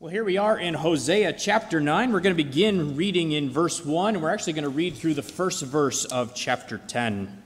Well, here we are in Hosea chapter 9. We're going to begin reading in verse 1, and we're actually going to read through the first verse of chapter 10.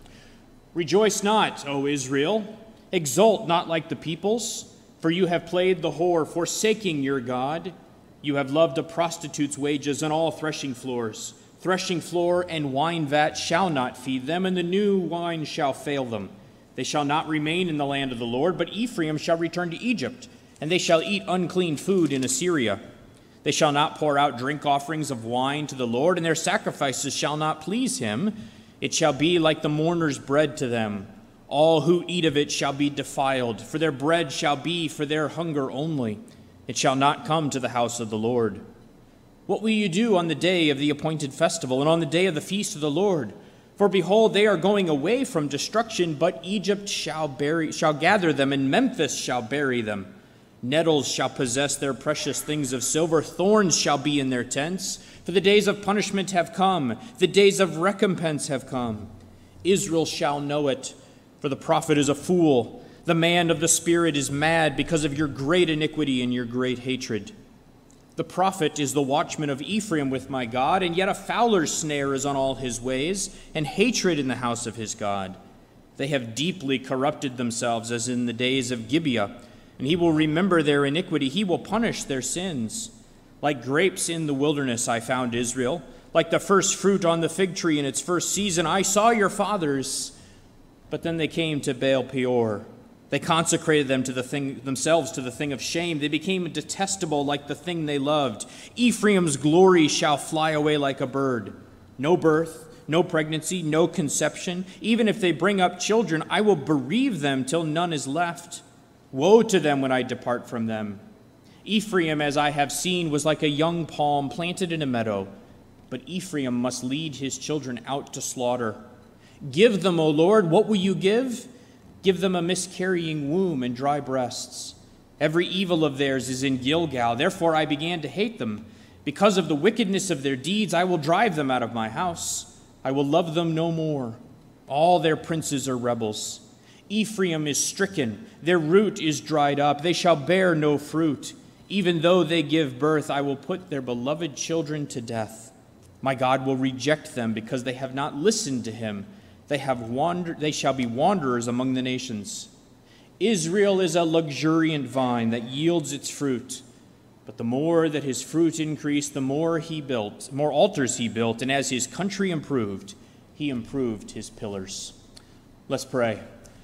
Rejoice not, O Israel, exult not like the peoples, for you have played the whore, forsaking your God. You have loved a prostitute's wages on all threshing floors. Threshing floor and wine vat shall not feed them, and the new wine shall fail them. They shall not remain in the land of the Lord, but Ephraim shall return to Egypt, and they shall eat unclean food in Assyria. They shall not pour out drink offerings of wine to the Lord, and their sacrifices shall not please him. It shall be like the mourner's bread to them. All who eat of it shall be defiled, for their bread shall be for their hunger only. It shall not come to the house of the Lord. What will you do on the day of the appointed festival, and on the day of the feast of the Lord? For behold, they are going away from destruction, but Egypt shall gather them, and Memphis shall bury them. Nettles shall possess their precious things of silver. Thorns shall be in their tents. For the days of punishment have come. The days of recompense have come. Israel shall know it. For the prophet is a fool. The man of the Spirit is mad because of your great iniquity and your great hatred. The prophet is the watchman of Ephraim with my God, and yet a fowler's snare is on all his ways, and hatred in the house of his God. They have deeply corrupted themselves as in the days of Gibeah. And he will remember their iniquity. He will punish their sins. Like grapes in the wilderness I found Israel. Like the first fruit on the fig tree in its first season, I saw your fathers. But then they came to Baal Peor. They consecrated themselves to the thing of shame. They became detestable like the thing they loved. Ephraim's glory shall fly away like a bird. No birth, no pregnancy, no conception. Even if they bring up children, I will bereave them till none is left. Woe to them when I depart from them. Ephraim, as I have seen, was like a young palm planted in a meadow, but Ephraim must lead his children out to slaughter. Give them, O Lord, what will you give? Give them a miscarrying womb and dry breasts. Every evil of theirs is in Gilgal, therefore I began to hate them. Because of the wickedness of their deeds, I will drive them out of my house. I will love them no more. All their princes are rebels. Ephraim is stricken, their root is dried up, they shall bear no fruit. Even though they give birth, I will put their beloved children to death. My God will reject them because they have not listened to him. They shall be wanderers among the nations. Israel is a luxuriant vine that yields its fruit. But the more that his fruit increased, the more altars he built, and as his country improved, he improved his pillars. Let's pray.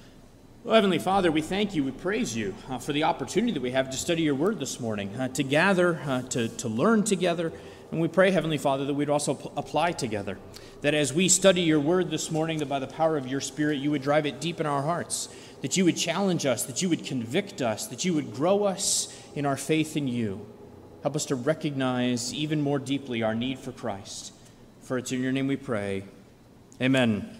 Well, Heavenly Father, we thank you, we praise you for the opportunity that we have to study your word this morning, to gather, to learn together. And we pray, Heavenly Father, that we'd also apply together, that as we study your word this morning, that by the power of your Spirit, you would drive it deep in our hearts, that you would challenge us, that you would convict us, that you would grow us in our faith in you. Help us to recognize even more deeply our need for Christ. For it's in your name we pray. Amen.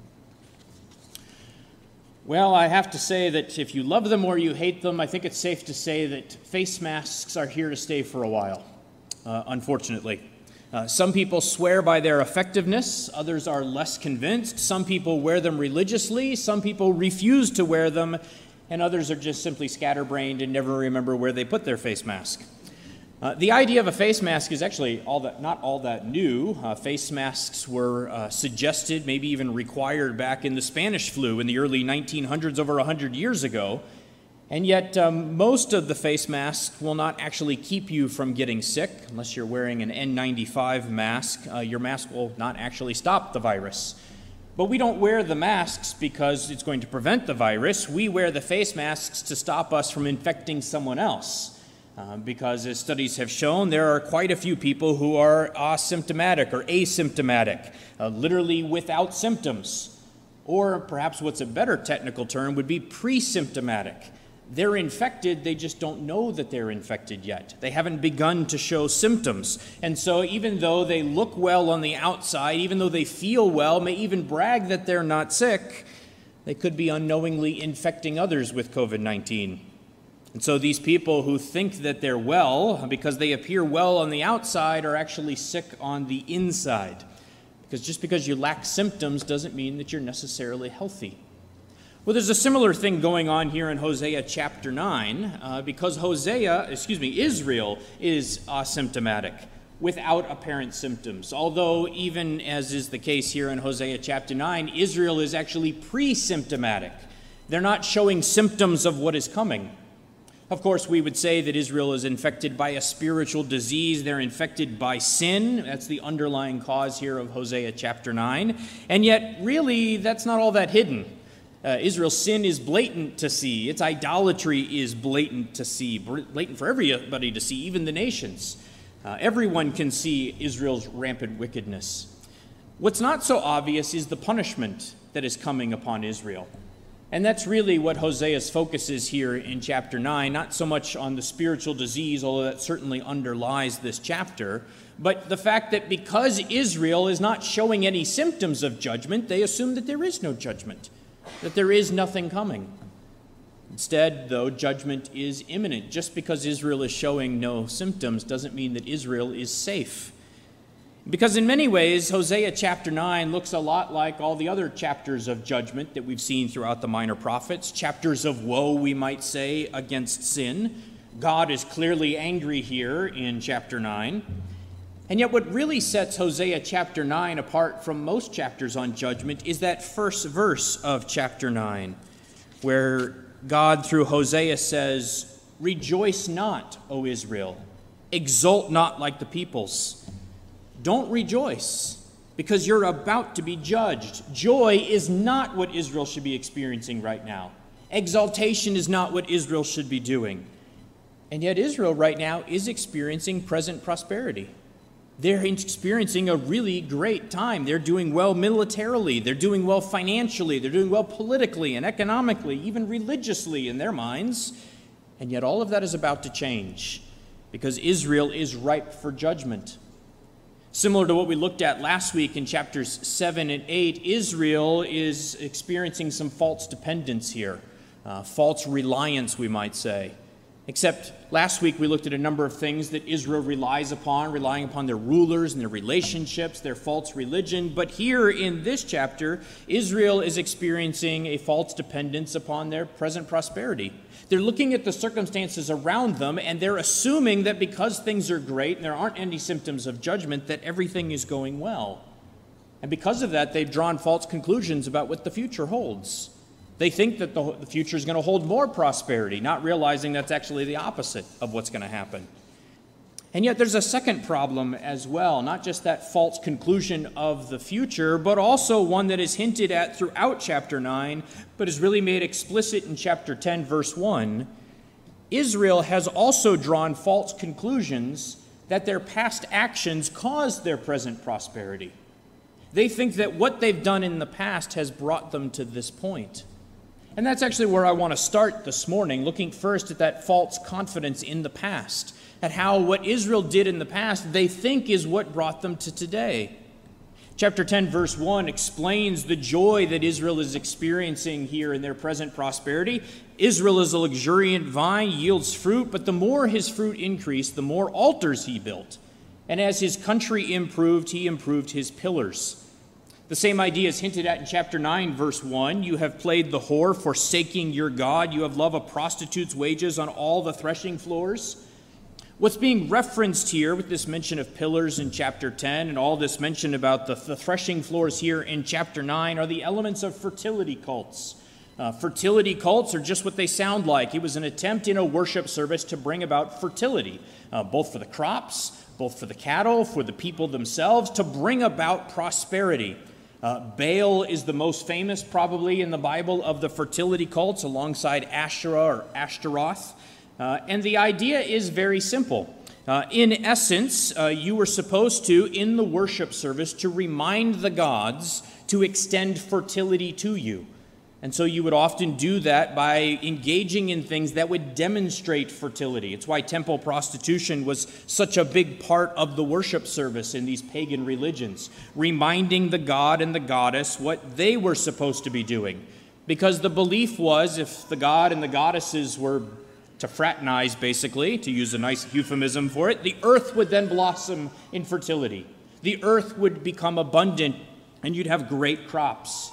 Well, I have to say that if you love them or you hate them, I think it's safe to say that face masks are here to stay for a while, unfortunately. Some people swear by their effectiveness, others are less convinced. Some people wear them religiously, some people refuse to wear them, and others are just simply scatterbrained and never remember where they put their face mask. The idea of a face mask is actually not all that new. Face masks were suggested, maybe even required back in the Spanish flu in the early 1900s, over 100 years ago. And yet most of the face masks will not actually keep you from getting sick. Unless you're wearing an N95 mask, your mask will not actually stop the virus. But we don't wear the masks because it's going to prevent the virus. We wear the face masks to stop us from infecting someone else. Because as studies have shown, there are quite a few people who are asymptomatic or asymptomatic, literally without symptoms. Or perhaps what's a better technical term would be pre-symptomatic. They're infected, they just don't know that they're infected yet. They haven't begun to show symptoms. And so even though they look well on the outside, even though they feel well, may even brag that they're not sick, they could be unknowingly infecting others with COVID-19. And so these people who think that they're well because they appear well on the outside are actually sick on the inside. Because just because you lack symptoms doesn't mean that you're necessarily healthy. Well, there's a similar thing going on here in Hosea chapter 9, because Israel is asymptomatic, without apparent symptoms. Although, even as is the case here in Hosea chapter 9, Israel is actually pre-symptomatic. They're not showing symptoms of what is coming. Of course, we would say that Israel is infected by a spiritual disease. They're infected by sin. That's the underlying cause here of Hosea chapter 9. And yet, really, that's not all that hidden. Israel's sin is blatant to see. Its idolatry is blatant to see, blatant for everybody to see, even the nations. Everyone can see Israel's rampant wickedness. What's not so obvious is the punishment that is coming upon Israel. And that's really what Hosea's focus is here in chapter 9, not so much on the spiritual disease, although that certainly underlies this chapter, but the fact that because Israel is not showing any symptoms of judgment, they assume that there is no judgment, that there is nothing coming. Instead, though, judgment is imminent. Just because Israel is showing no symptoms doesn't mean that Israel is safe. Because in many ways, Hosea chapter 9 looks a lot like all the other chapters of judgment that we've seen throughout the minor prophets, chapters of woe, we might say, against sin. God is clearly angry here in chapter 9. And yet what really sets Hosea chapter 9 apart from most chapters on judgment is that first verse of chapter 9, where God, through Hosea, says, "Rejoice not, O Israel, exult not like the peoples." Don't rejoice, because you're about to be judged. Joy is not what Israel should be experiencing right now. Exaltation is not what Israel should be doing. And yet Israel right now is experiencing present prosperity. They're experiencing a really great time. They're doing well militarily. They're doing well financially. They're doing well politically and economically, even religiously in their minds. And yet all of that is about to change, because Israel is ripe for judgment. Similar to what we looked at last week in chapters 7 and 8, Israel is experiencing some false dependence here, false reliance, we might say. Except last week we looked at a number of things that Israel relies upon, relying upon their rulers and their relationships, their false religion. But here in this chapter, Israel is experiencing a false dependence upon their present prosperity. They're looking at the circumstances around them, and they're assuming that because things are great and there aren't any symptoms of judgment, that everything is going well. And because of that, they've drawn false conclusions about what the future holds. They think that the future is going to hold more prosperity, not realizing that's actually the opposite of what's going to happen. And yet there's a second problem as well, not just that false conclusion of the future, but also one that is hinted at throughout chapter 9, but is really made explicit in chapter 10, verse 1. Israel has also drawn false conclusions that their past actions caused their present prosperity. They think that what they've done in the past has brought them to this point. And that's actually where I want to start this morning, looking first at that false confidence in the past, at how what Israel did in the past they think is what brought them to today. Chapter 10, verse 1 explains the joy that Israel is experiencing here in their present prosperity. Israel is a luxuriant vine, yields fruit, but the more his fruit increased, the more altars he built. And as his country improved, he improved his pillars. The same idea is hinted at in chapter 9, verse 1. You have played the whore, forsaking your God. You have loved a prostitute's wages on all the threshing floors. What's being referenced here with this mention of pillars in chapter 10 and all this mention about the threshing floors here in chapter 9 are the elements of fertility cults. Fertility cults are just what they sound like. It was an attempt in a worship service to bring about fertility, both for the crops, both for the cattle, for the people themselves, to bring about prosperity. Baal is the most famous, probably, in the Bible of the fertility cults, alongside Asherah or Ashtaroth. And the idea is very simple. In essence, you were supposed to, in the worship service, to remind the gods to extend fertility to you. And so you would often do that by engaging in things that would demonstrate fertility. It's why temple prostitution was such a big part of the worship service in these pagan religions, reminding the god and the goddess what they were supposed to be doing. Because the belief was if the god and the goddesses were to fraternize, basically, to use a nice euphemism for it, the earth would then blossom in fertility. The earth would become abundant, and you'd have great crops.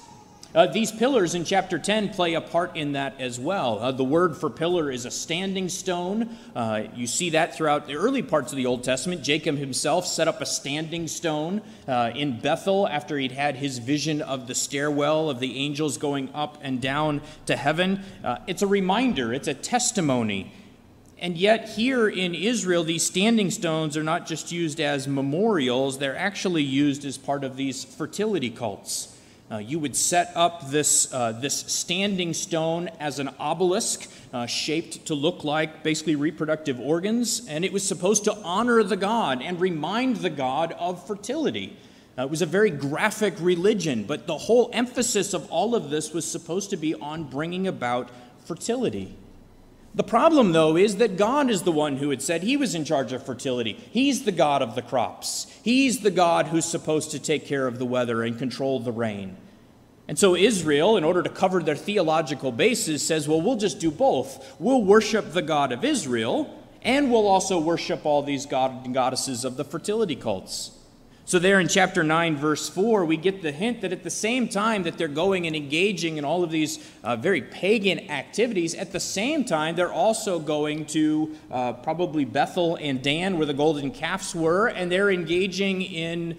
These pillars in chapter 10 play a part in that as well. The word for pillar is a standing stone. You see that throughout the early parts of the Old Testament. Jacob himself set up a standing stone in Bethel after he'd had his vision of the stairwell of the angels going up and down to heaven. It's a reminder, it's a testimony. And yet here in Israel, these standing stones are not just used as memorials, they're actually used as part of these fertility cults. You would set up this standing stone as an obelisk shaped to look like basically reproductive organs, and it was supposed to honor the god and remind the god of fertility. It was a very graphic religion, but the whole emphasis of all of this was supposed to be on bringing about fertility. The problem, though, is that God is the one who had said he was in charge of fertility. He's the God of the crops. He's the God who's supposed to take care of the weather and control the rain. And so Israel, in order to cover their theological basis, says, well, we'll just do both. We'll worship the God of Israel, and we'll also worship all these god and goddesses of the fertility cults. So there in chapter 9, verse 4, we get the hint that at the same time that they're going and engaging in all of these very pagan activities, at the same time they're also going to probably Bethel and Dan, where the golden calves were, and they're engaging in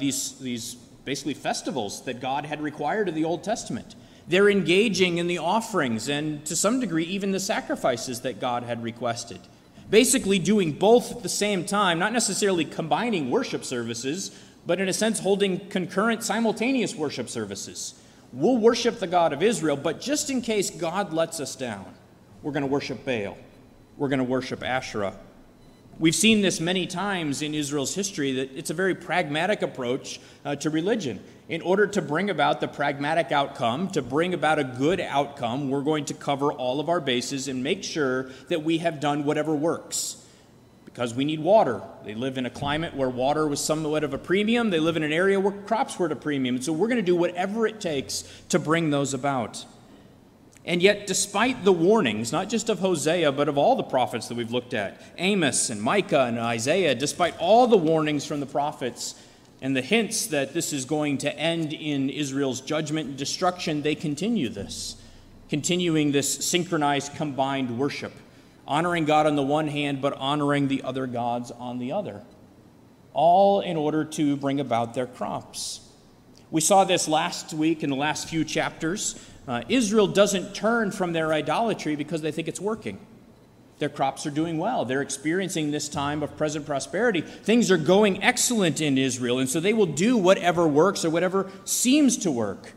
these basically festivals that God had required of the Old Testament. They're engaging in the offerings and to some degree even the sacrifices that God had requested. Basically doing both at the same time, not necessarily combining worship services, but in a sense holding concurrent, simultaneous worship services. We'll worship the God of Israel, but just in case God lets us down, we're going to worship Baal. We're going to worship Asherah. We've seen this many times in Israel's history, that it's a very pragmatic approach to religion. In order to bring about the pragmatic outcome, to bring about a good outcome, we're going to cover all of our bases and make sure that we have done whatever works. Because we need water. They live in a climate where water was somewhat of a premium. They live in an area where crops were at a premium. And so we're going to do whatever it takes to bring those about. And yet, despite the warnings, not just of Hosea, but of all the prophets that we've looked at, Amos and Micah and Isaiah, despite all the warnings from the prophets and the hints that this is going to end in Israel's judgment and destruction, they continue this, continuing this synchronized, combined worship, honoring God on the one hand, but honoring the other gods on the other, all in order to bring about their crops. We saw this last week in the last few chapters. Israel doesn't turn from their idolatry because they think it's working. Their crops are doing well. They're experiencing this time of present prosperity. Things are going excellent in Israel, and so they will do whatever works or whatever seems to work.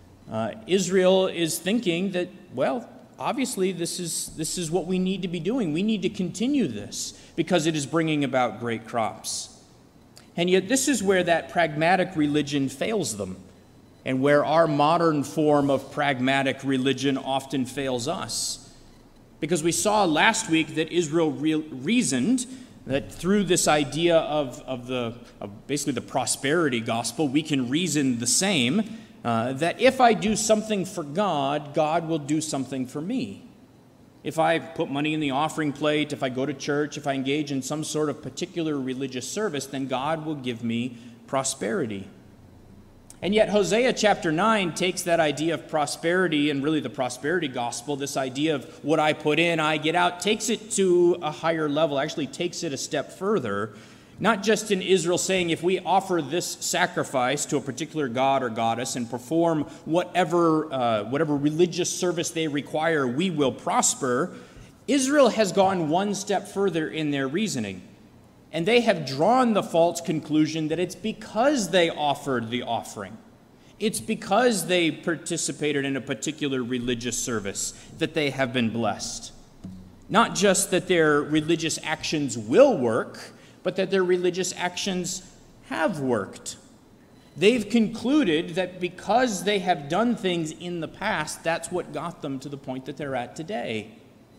Israel is thinking that, well, obviously this is what we need to be doing. We need to continue this because it is bringing about great crops. And yet this is where that pragmatic religion fails them, and where our modern form of pragmatic religion often fails us. Because we saw last week that Israel reasoned that through this idea of basically the prosperity gospel, we can reason the same, that if I do something for God, God will do something for me. If I put money in the offering plate, if I go to church, if I engage in some sort of particular religious service, then God will give me prosperity. And yet Hosea chapter 9 takes that idea of prosperity and really the prosperity gospel, this idea of what I put in, I get out, takes it to a higher level, actually takes it a step further. Not just in Israel saying if we offer this sacrifice to a particular god or goddess and perform whatever religious service they require, we will prosper. Israel has gone one step further in their reasoning. And they have drawn the false conclusion that it's because they offered the offering. It's because they participated in a particular religious service that they have been blessed. Not just that their religious actions will work, but that their religious actions have worked. They've concluded that because they have done things in the past, that's what got them to the point that they're at today.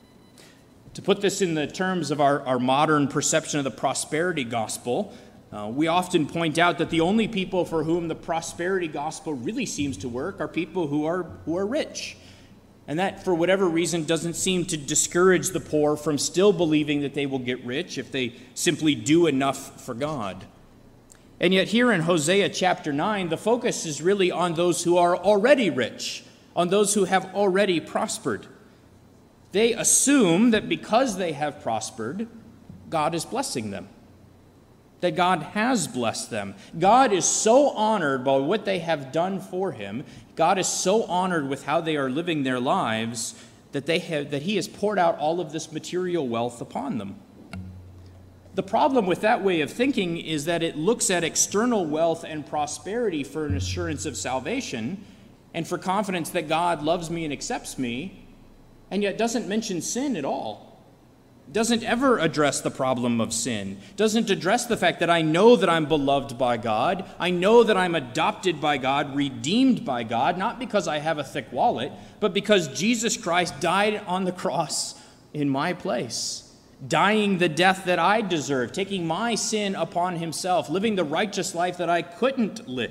To put this in the terms of our modern perception of the prosperity gospel, we often point out that the only people for whom the prosperity gospel really seems to work are people who are rich. And that, for whatever reason, doesn't seem to discourage the poor from still believing that they will get rich if they simply do enough for God. And yet here in Hosea chapter 9, the focus is really on those who are already rich, on those who have already prospered. They assume that because they have prospered, God is blessing them, that God has blessed them. God is so honored by what they have done for him. God is so honored with how they are living their lives that he has poured out all of this material wealth upon them. The problem with that way of thinking is that it looks at external wealth and prosperity for an assurance of salvation and for confidence that God loves me and accepts me, and yet doesn't mention sin at all. Doesn't ever address the problem of sin. Doesn't address the fact that I know that I'm beloved by God. I know that I'm adopted by God, redeemed by God, not because I have a thick wallet, but because Jesus Christ died on the cross in my place. Dying the death that I deserve, taking my sin upon himself, living the righteous life that I couldn't live,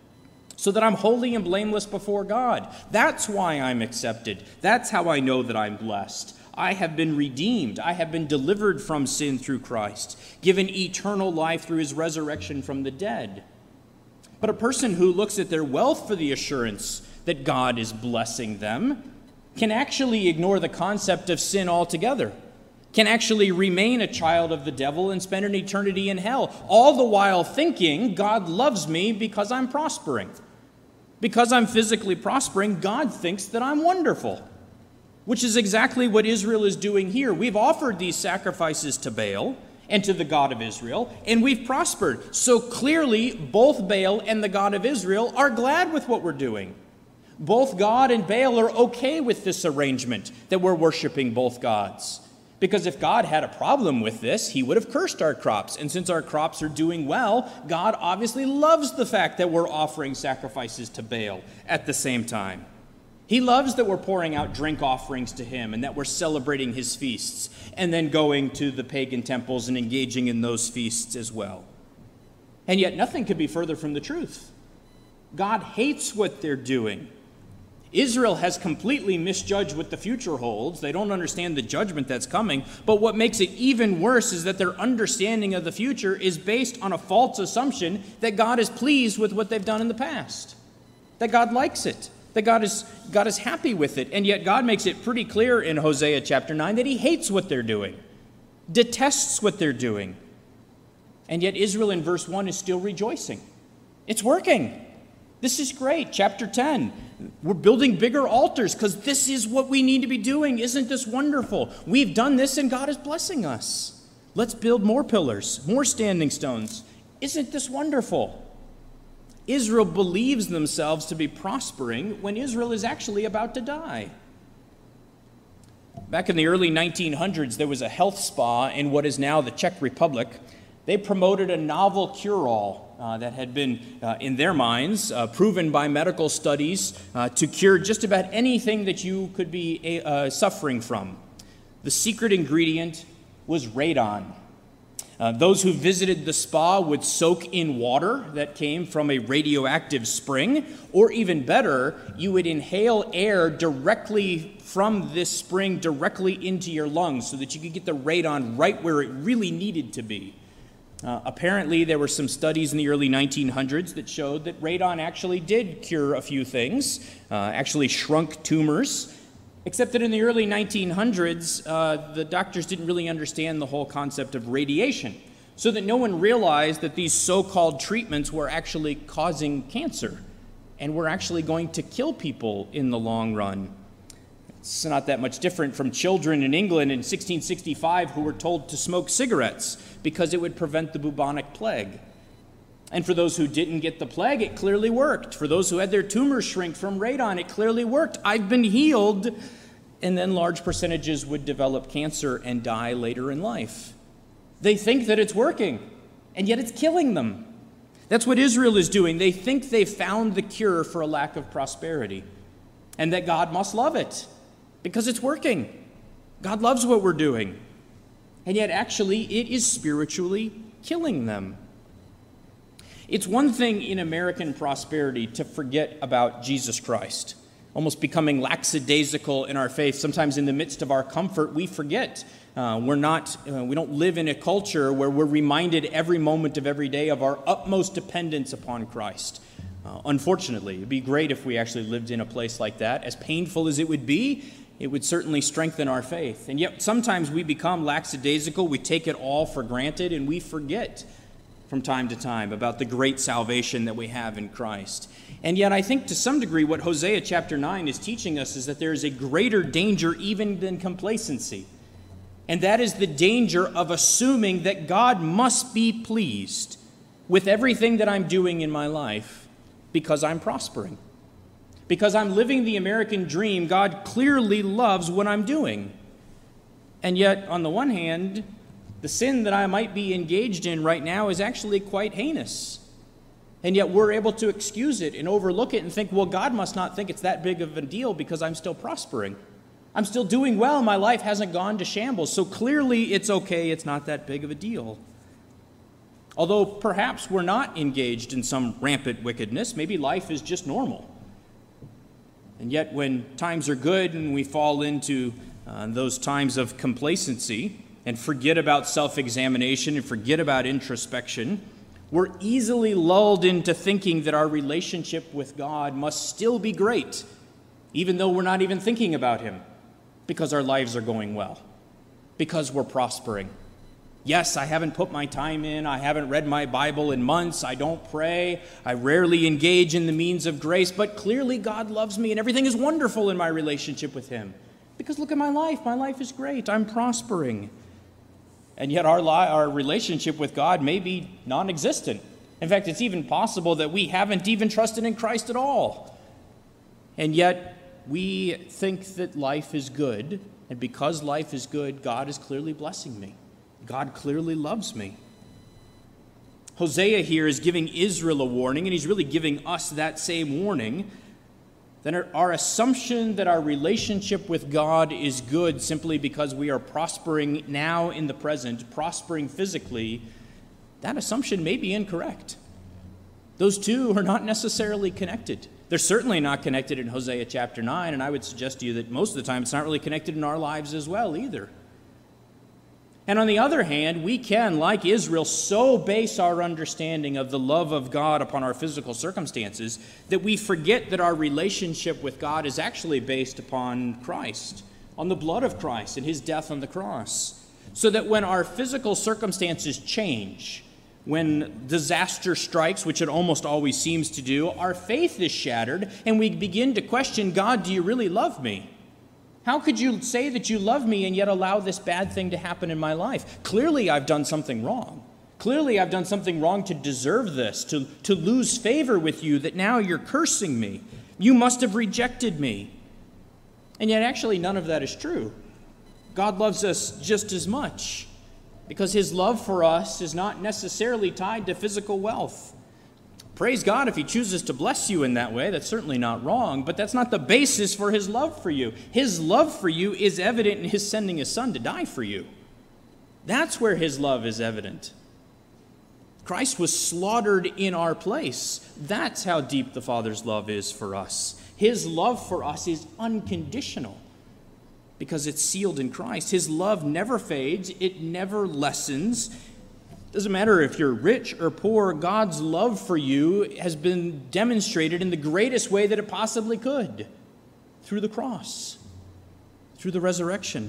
so that I'm holy and blameless before God. That's why I'm accepted. That's how I know that I'm blessed. I have been redeemed. I have been delivered from sin through Christ, given eternal life through his resurrection from the dead. But a person who looks at their wealth for the assurance that God is blessing them can actually ignore the concept of sin altogether, can actually remain a child of the devil and spend an eternity in hell, all the while thinking God loves me because I'm prospering. Because I'm physically prospering, God thinks that I'm wonderful, which is exactly what Israel is doing here. We've offered these sacrifices to Baal and to the God of Israel, and we've prospered. So clearly, both Baal and the God of Israel are glad with what we're doing. Both God and Baal are okay with this arrangement that we're worshiping both gods. Because if God had a problem with this, he would have cursed our crops. And since our crops are doing well, God obviously loves the fact that we're offering sacrifices to Baal at the same time. He loves that we're pouring out drink offerings to him and that we're celebrating his feasts and then going to the pagan temples and engaging in those feasts as well. And yet nothing could be further from the truth. God hates what they're doing. Israel has completely misjudged what the future holds. They don't understand the judgment that's coming. But what makes it even worse is that their understanding of the future is based on a false assumption that God is pleased with what they've done in the past, that God likes it, that God is happy with it. And yet God makes it pretty clear in Hosea chapter 9 that he hates what they're doing, detests what they're doing. And yet Israel in verse 1 is still rejoicing. It's working. This is great. Chapter 10. We're building bigger altars because this is what we need to be doing. Isn't this wonderful? We've done this and God is blessing us. Let's build more pillars, more standing stones. Isn't this wonderful? Israel believes themselves to be prospering when Israel is actually about to die. Back in the early 1900s, there was a health spa in what is now the Czech Republic. They promoted a novel cure-all that had been, in their minds, proven by medical studies to cure just about anything that you could be suffering from. The secret ingredient was radon. Those who visited the spa would soak in water that came from a radioactive spring, or even better, you would inhale air directly from this spring directly into your lungs so that you could get the radon right where it really needed to be. Apparently, there were some studies in the early 1900s that showed that radon actually did cure a few things, actually shrunk tumors, except that in the early 1900s, the doctors didn't really understand the whole concept of radiation, so that no one realized that these so-called treatments were actually causing cancer and were actually going to kill people in the long run. It's not that much different from children in England in 1665 who were told to smoke cigarettes because it would prevent the bubonic plague. And for those who didn't get the plague, it clearly worked. For those who had their tumors shrink from radon, it clearly worked. I've been healed. And then large percentages would develop cancer and die later in life. They think that it's working, and yet it's killing them. That's what Israel is doing. They think they've found the cure for a lack of prosperity, and that God must love it. Because it's working. God loves what we're doing. And yet, actually, it is spiritually killing them. It's one thing in American prosperity to forget about Jesus Christ, almost becoming lackadaisical in our faith. Sometimes in the midst of our comfort, we forget We don't live in a culture where we're reminded every moment of every day of our utmost dependence upon Christ. Unfortunately, it would be great if we actually lived in a place like that. As painful as it would certainly strengthen our faith. And yet sometimes we become lackadaisical, we take it all for granted, and we forget from time to time about the great salvation that we have in Christ. And yet I think to some degree what Hosea chapter 9 is teaching us is that there is a greater danger even than complacency. And that is the danger of assuming that God must be pleased with everything that I'm doing in my life because I'm prospering. Because I'm living the American dream, God clearly loves what I'm doing. And yet, on the one hand, the sin that I might be engaged in right now is actually quite heinous. And yet we're able to excuse it and overlook it and think, well, God must not think it's that big of a deal because I'm still prospering. I'm still doing well. My life hasn't gone to shambles. So clearly it's okay. It's not that big of a deal. Although perhaps we're not engaged in some rampant wickedness. Maybe life is just normal. And yet when times are good and we fall into those times of complacency and forget about self-examination and forget about introspection, we're easily lulled into thinking that our relationship with God must still be great, even though we're not even thinking about Him, because our lives are going well, because we're prospering. Yes, I haven't put my time in. I haven't read my Bible in months. I don't pray. I rarely engage in the means of grace, but clearly God loves me and everything is wonderful in my relationship with Him. Because look at my life. My life is great. I'm prospering. And yet our relationship with God may be non-existent. In fact, it's even possible that we haven't even trusted in Christ at all. And yet we think that life is good, and because life is good, God is clearly blessing me. God clearly loves me. Hosea here is giving Israel a warning, and he's really giving us that same warning, that our assumption that our relationship with God is good simply because we are prospering now in the present, prospering physically, that assumption may be incorrect. Those two are not necessarily connected. They're certainly not connected in Hosea chapter 9, and I would suggest to you that most of the time it's not really connected in our lives as well either. And on the other hand, we can, like Israel, so base our understanding of the love of God upon our physical circumstances that we forget that our relationship with God is actually based upon Christ, on the blood of Christ and His death on the cross. So that when our physical circumstances change, when disaster strikes, which it almost always seems to do, our faith is shattered and we begin to question, God, do you really love me? How could you say that you love me and yet allow this bad thing to happen in my life? Clearly, I've done something wrong. Clearly, I've done something wrong to deserve this, to lose favor with you, that now you're cursing me. You must have rejected me. And yet, actually, none of that is true. God loves us just as much because His love for us is not necessarily tied to physical wealth. Praise God if He chooses to bless you in that way. That's certainly not wrong, but that's not the basis for His love for you. His love for you is evident in His sending His Son to die for you. That's where His love is evident. Christ was slaughtered in our place. That's how deep the Father's love is for us. His love for us is unconditional because it's sealed in Christ. His love never fades. It never lessens. Doesn't matter if you're rich or poor, God's love for you has been demonstrated in the greatest way that it possibly could, through the cross, through the resurrection.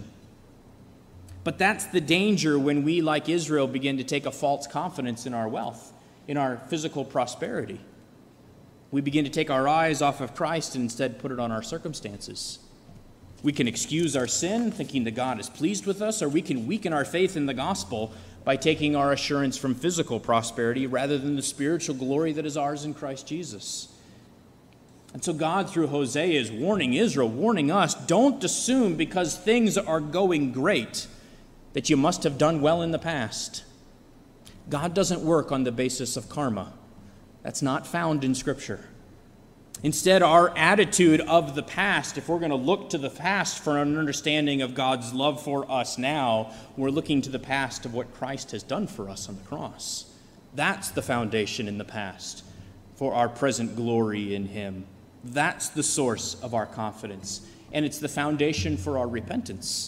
But that's the danger when we, like Israel, begin to take a false confidence in our wealth, in our physical prosperity. We begin to take our eyes off of Christ and instead put it on our circumstances. We can excuse our sin, thinking that God is pleased with us, or we can weaken our faith in the gospel by taking our assurance from physical prosperity rather than the spiritual glory that is ours in Christ Jesus. And so God, through Hosea, is warning Israel, warning us, don't assume because things are going great that you must have done well in the past. God doesn't work on the basis of karma. That's not found in Scripture. Instead, our attitude of the past, if we're going to look to the past for an understanding of God's love for us now, we're looking to the past of what Christ has done for us on the cross. That's the foundation in the past for our present glory in Him. That's the source of our confidence. And it's the foundation for our repentance.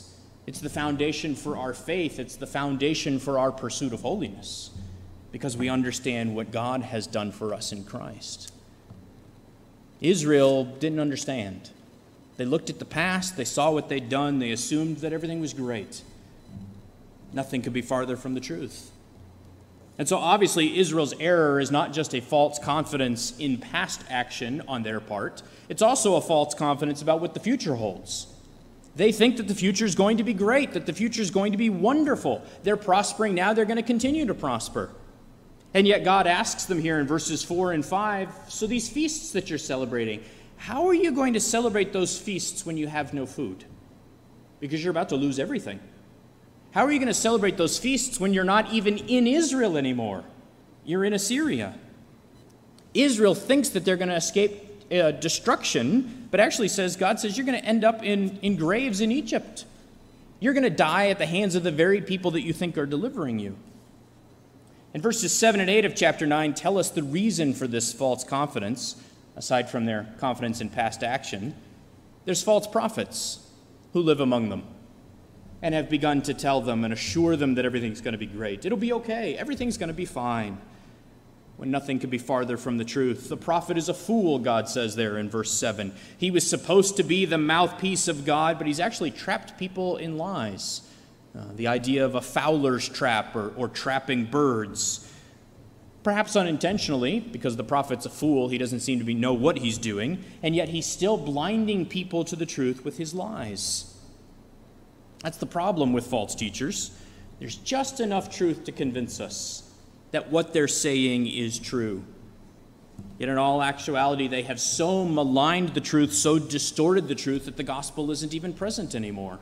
It's the foundation for our faith. It's the foundation for our pursuit of holiness, because we understand what God has done for us in Christ. Israel didn't understand. They looked at the past, they saw what they'd done, they assumed that everything was great. Nothing could be farther from the truth. And so obviously Israel's error is not just a false confidence in past action on their part, it's also a false confidence about what the future holds. They think that the future is going to be great, that the future is going to be wonderful. They're prospering now, they're going to continue to prosper. And yet God asks them here in verses 4 and 5, so these feasts that you're celebrating, how are you going to celebrate those feasts when you have no food? Because you're about to lose everything. How are you going to celebrate those feasts when you're not even in Israel anymore? You're in Assyria. Israel thinks that they're going to escape destruction, but actually God says you're going to end up in graves in Egypt. You're going to die at the hands of the very people that you think are delivering you. And verses 7 and 8 of chapter 9 tell us the reason for this false confidence, aside from their confidence in past action. There's false prophets who live among them and have begun to tell them and assure them that everything's going to be great. It'll be okay. Everything's going to be fine, when nothing could be farther from the truth. The prophet is a fool, God says there in verse 7. He was supposed to be the mouthpiece of God, but he's actually trapped people in lies. The idea of a fowler's trap or trapping birds. Perhaps unintentionally, because the prophet's a fool, he doesn't seem to know what he's doing, and yet he's still blinding people to the truth with his lies. That's the problem with false teachers. There's just enough truth to convince us that what they're saying is true. Yet in all actuality, they have so maligned the truth, so distorted the truth, that the gospel isn't even present anymore.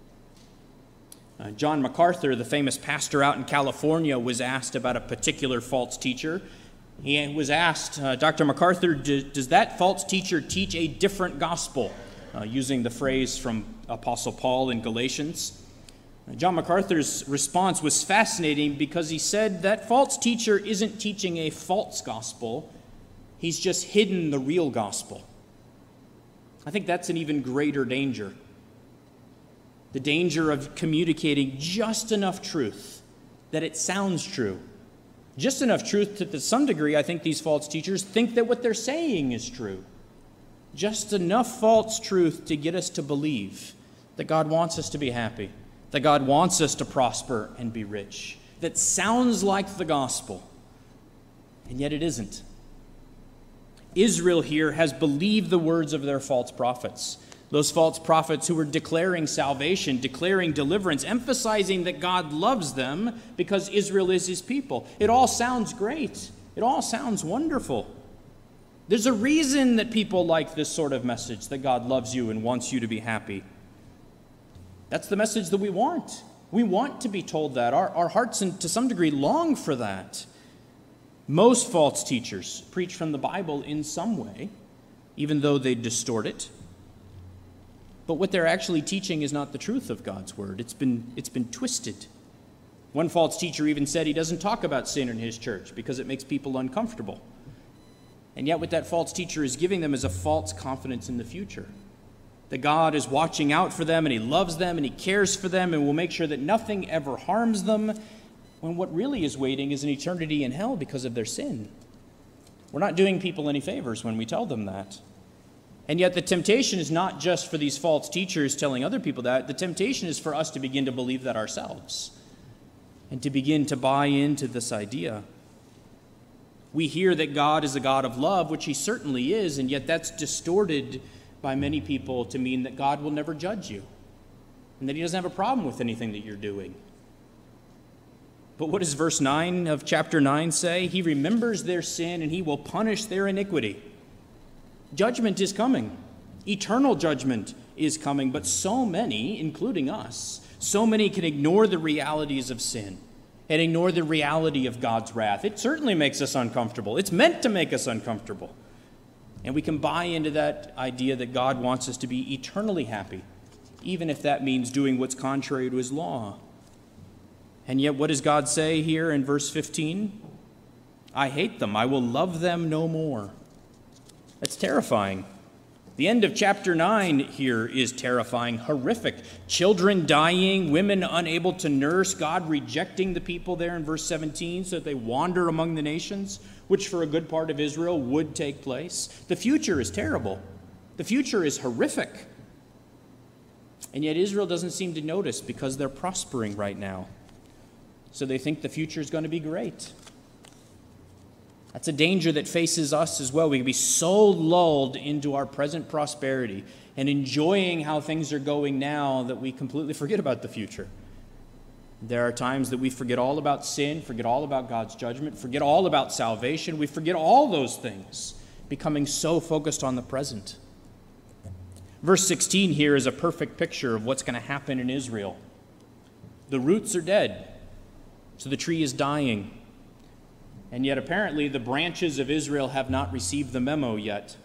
John MacArthur, the famous pastor out in California, was asked about a particular false teacher. He was asked, Dr. MacArthur, does that false teacher teach a different gospel? Using the phrase from Apostle Paul in Galatians. John MacArthur's response was fascinating because he said that false teacher isn't teaching a false gospel, he's just hidden the real gospel. I think that's an even greater danger. The danger of communicating just enough truth that it sounds true. Just enough truth that to some degree I think these false teachers think that what they're saying is true. Just enough false truth to get us to believe that God wants us to be happy, that God wants us to prosper and be rich, that sounds like the gospel, and yet it isn't. Israel here has believed the words of their false prophets, those false prophets who were declaring salvation, declaring deliverance, emphasizing that God loves them because Israel is his people. It all sounds great. It all sounds wonderful. There's a reason that people like this sort of message, that God loves you and wants you to be happy. That's the message that we want. We want to be told that. Our hearts, to some degree, long for that. Most false teachers preach from the Bible in some way, even though they distort it. But what they're actually teaching is not the truth of God's word. It's been twisted. One false teacher even said he doesn't talk about sin in his church because it makes people uncomfortable. And yet what that false teacher is giving them is a false confidence in the future. That God is watching out for them and he loves them and he cares for them and will make sure that nothing ever harms them, when what really is waiting is an eternity in hell because of their sin. We're not doing people any favors when we tell them that. And yet the temptation is not just for these false teachers telling other people that. The temptation is for us to begin to believe that ourselves and to begin to buy into this idea. We hear that God is a God of love, which he certainly is, and yet that's distorted by many people to mean that God will never judge you and that he doesn't have a problem with anything that you're doing. But what does verse 9 of chapter 9 say? He remembers their sin and he will punish their iniquity. Judgment is coming. Eternal judgment is coming, but so many, including us, so many can ignore the realities of sin and ignore the reality of God's wrath. It certainly makes us uncomfortable. It's meant to make us uncomfortable. And we can buy into that idea that God wants us to be eternally happy, even if that means doing what's contrary to his law. And yet what does God say here in verse 15? I hate them. I will love them no more. That's terrifying. The end of chapter 9 here is terrifying, horrific. Children dying, women unable to nurse, God rejecting the people there in verse 17 so that they wander among the nations, which for a good part of Israel would take place. The future is terrible. The future is horrific. And yet Israel doesn't seem to notice because they're prospering right now. So they think the future is going to be great. That's a danger that faces us as well. We can be so lulled into our present prosperity and enjoying how things are going now that we completely forget about the future. There are times that we forget all about sin, forget all about God's judgment, forget all about salvation. We forget all those things, becoming so focused on the present. Verse 16 here is a perfect picture of what's going to happen in Israel. The roots are dead, so the tree is dying. And yet apparently the branches of Israel have not received the memo yet.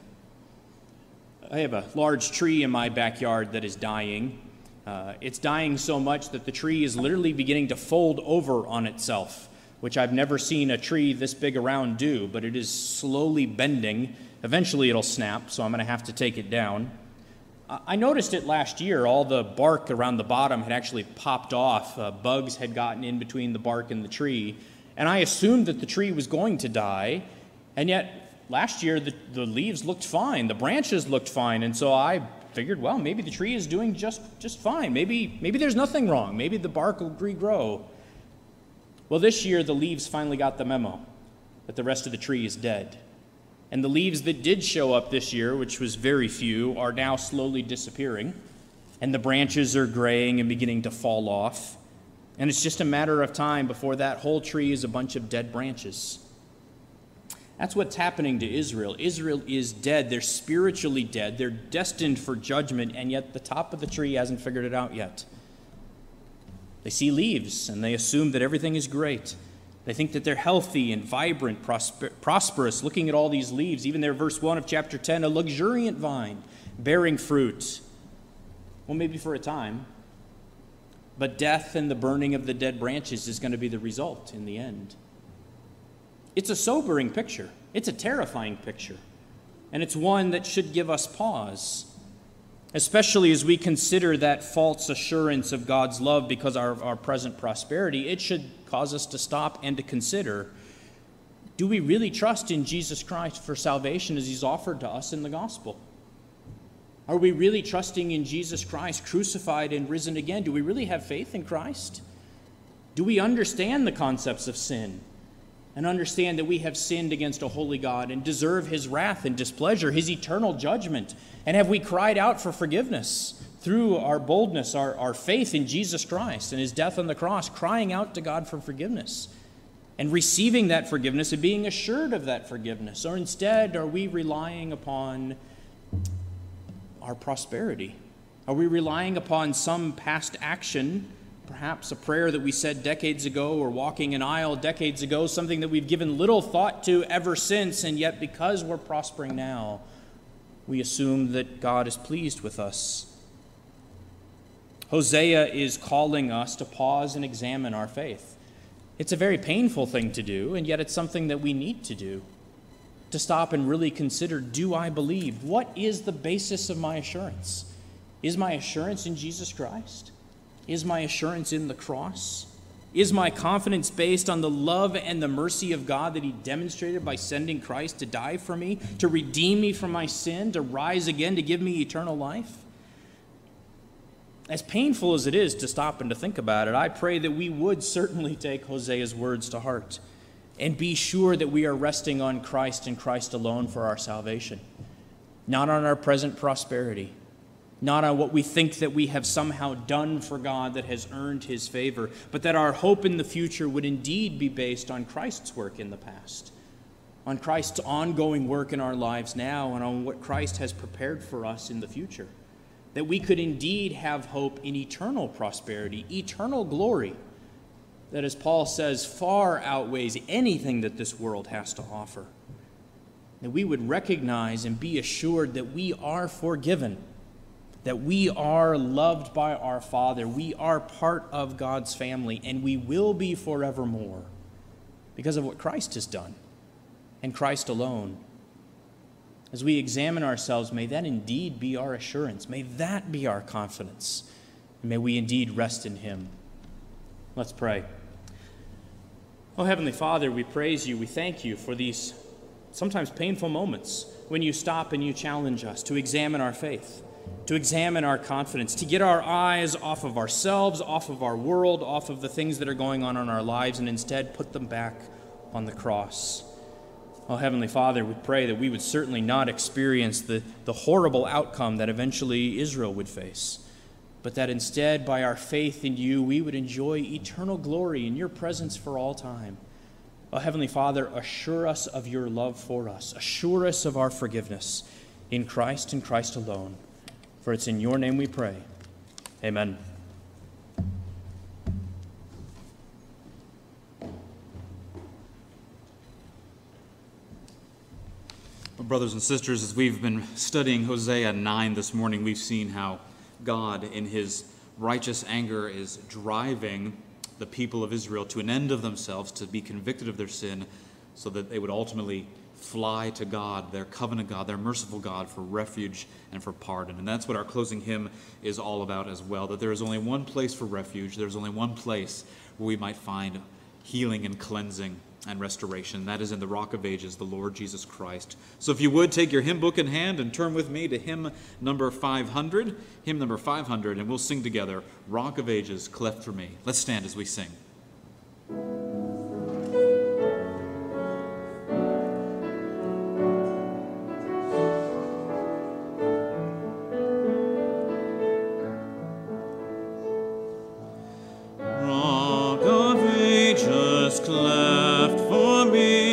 I have a large tree in my backyard that is dying. It's dying so much that the tree is literally beginning to fold over on itself, which I've never seen a tree this big around do, but it is slowly bending. Eventually it'll snap, so I'm going to have to take it down. I noticed it last year. All the bark around the bottom had actually popped off. Bugs had gotten in between the bark and the tree. And I assumed that the tree was going to die, and yet last year the leaves looked fine, the branches looked fine, and so I figured, well, maybe the tree is doing just fine. Maybe there's nothing wrong. Maybe the bark will regrow. Well, this year the leaves finally got the memo that the rest of the tree is dead. And the leaves that did show up this year, which was very few, are now slowly disappearing, and the branches are graying and beginning to fall off. And it's just a matter of time before that whole tree is a bunch of dead branches. That's what's happening to Israel. Israel is dead. They're spiritually dead. They're destined for judgment, and yet the top of the tree hasn't figured it out yet. They see leaves, and they assume that everything is great. They think that they're healthy and vibrant, prosperous, looking at all these leaves. Even there, verse 1 of chapter 10, a luxuriant vine bearing fruit. Well, maybe for a time. But death and the burning of the dead branches is going to be the result in the end. It's a sobering picture. It's a terrifying picture. And it's one that should give us pause, especially as we consider that false assurance of God's love because of our present prosperity. It should cause us to stop and to consider, do we really trust in Jesus Christ for salvation as he's offered to us in the gospel? Are we really trusting in Jesus Christ, crucified and risen again? Do we really have faith in Christ? Do we understand the concepts of sin and understand that we have sinned against a holy God and deserve his wrath and displeasure, his eternal judgment? And have we cried out for forgiveness through our boldness, our faith in Jesus Christ and his death on the cross, crying out to God for forgiveness and receiving that forgiveness and being assured of that forgiveness? Or instead, are we relying upon our prosperity? Are we relying upon some past action, perhaps a prayer that we said decades ago or walking an aisle decades ago, something that we've given little thought to ever since, and yet because we're prospering now, we assume that God is pleased with us? Hosea is calling us to pause and examine our faith. It's a very painful thing to do, and yet it's something that we need to do. To stop and really consider, do I believe? What is the basis of my assurance? Is my assurance in Jesus Christ? Is my assurance in the cross? Is my confidence based on the love and the mercy of God that he demonstrated by sending Christ to die for me, to redeem me from my sin, to rise again, to give me eternal life? As painful as it is to stop and to think about it, I pray that we would certainly take Hosea's words to heart and be sure that we are resting on Christ and Christ alone for our salvation, not on our present prosperity, not on what we think that we have somehow done for God that has earned his favor, but that our hope in the future would indeed be based on Christ's work in the past, on Christ's ongoing work in our lives now, and on what Christ has prepared for us in the future, that we could indeed have hope in eternal prosperity, eternal glory, that, as Paul says, far outweighs anything that this world has to offer. That we would recognize and be assured that we are forgiven, that we are loved by our Father, we are part of God's family, and we will be forevermore because of what Christ has done, and Christ alone. As we examine ourselves, may that indeed be our assurance. May that be our confidence. And may we indeed rest in him. Let's pray. Oh, Heavenly Father, we praise you. We thank you for these sometimes painful moments when you stop and you challenge us to examine our faith, to examine our confidence, to get our eyes off of ourselves, off of our world, off of the things that are going on in our lives, and instead put them back on the cross. Oh, Heavenly Father, we pray that we would certainly not experience the horrible outcome that eventually Israel would face, but that instead, by our faith in you, we would enjoy eternal glory in your presence for all time. Oh, Heavenly Father, assure us of your love for us. Assure us of our forgiveness in Christ and Christ alone. For it's in your name we pray. Amen. Brothers and sisters, as we've been studying Hosea 9 this morning, we've seen how God, in his righteous anger, is driving the people of Israel to an end of themselves, to be convicted of their sin, so that they would ultimately fly to God, their covenant God, their merciful God, for refuge and for pardon. And that's what our closing hymn is all about as well, that there is only one place for refuge, there's only one place where we might find healing and cleansing and restoration. That is in the Rock of Ages, the Lord Jesus Christ. So if you would, take your hymn book in hand and turn with me to hymn number 500, and we'll sing together, Rock of Ages, cleft for me. Let's stand as we sing. Rock of Ages, cleft for me.